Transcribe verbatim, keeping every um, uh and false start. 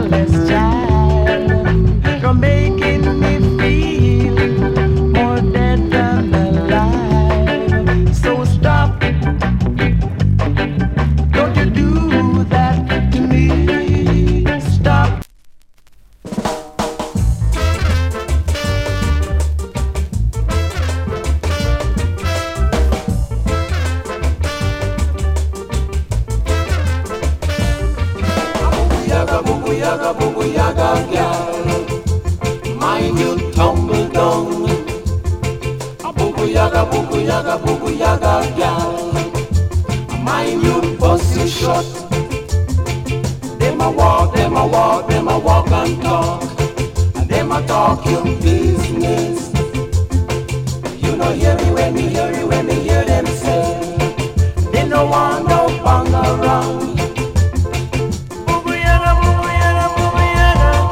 motherless child. You're making me feel more dead than alive. So stop. Don't you do that to me. Stop. Yaga boo yaga boo yaga gal, mind you tumble down. A boo yaga boo yaga boo yaga gal, mind you bust it shut. Them a walk, them a walk, them a walk and talk, and them a talk you feel.